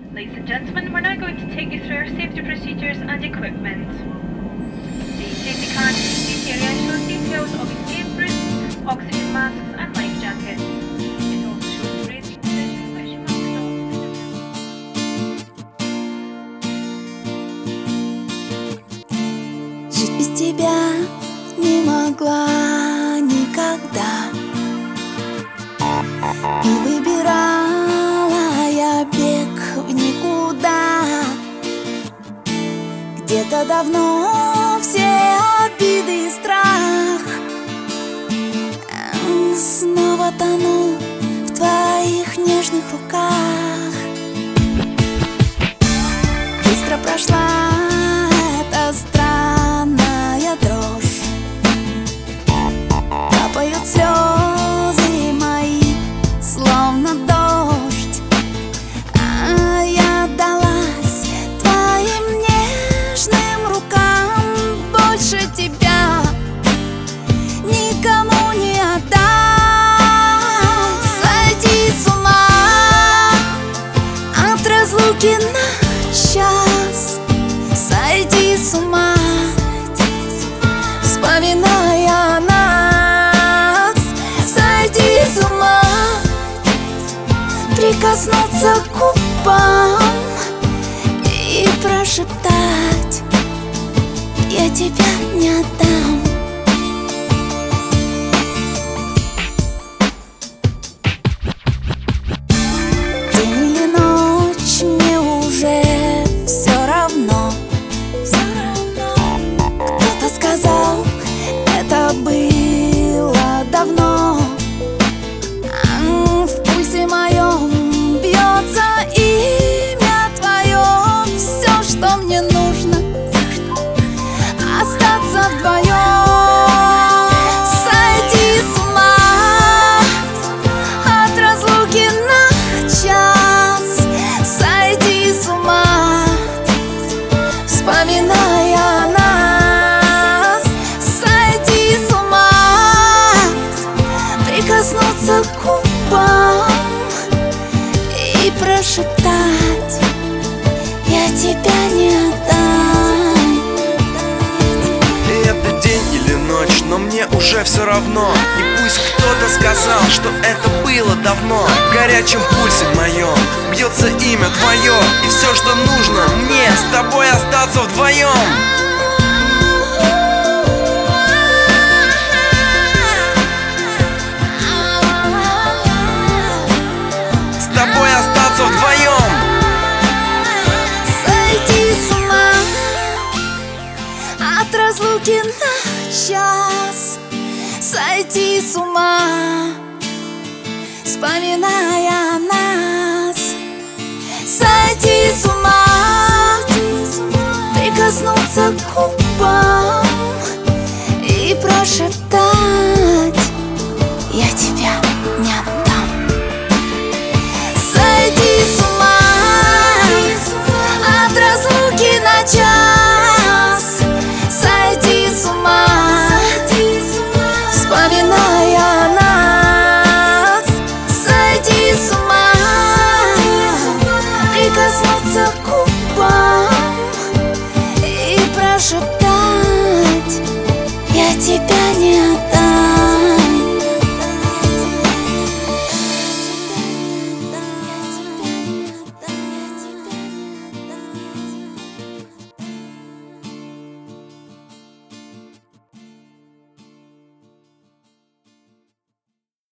Ladies and gentlemen, we're now going to take you through our safety procedures and equipment. The safety card in the seat area shows details of escape routes, oxygen masks and life jackets. It also shows the raising position which you must stop. Жить без тебя не могла никогда. И выбирала я бег в никуда. Где-то давно все обиды и страх. Снова тону в твоих нежных руках. Быстро прошла эта странная дрожь. Капают слезы мои, словно дождь. А я отдалась твоим нежным рукам. Больше тебя никому не отдам. Сойти с ума от разлуки на час. Сойти с ума, вспоминая нас. Сойти с ума, прикоснуться к губам и прошептать: я тебя не отдам. День или ночь, мне уже все равно. Кто-то сказал, это было давно. В пульсе моем бьется имя твое. Все, что мне нужно, остаться вдвоем. Сойти с ума от разлуки на час. Сойти с ума, вспоминая нас. Сойти с ума, прикоснуться к губам и прошептать: я тебя не отдам. Это день или ночь, но мне уже все равно. И пусть кто-то сказал, что это было давно. В горячем пульсе моем бьется имя твое. И все, что нужно мне, с тобой остаться вдвоем. С тобой остаться вдвоем. Сойти с ума от разлуки на час. Сойти с ума, вспоминая нас.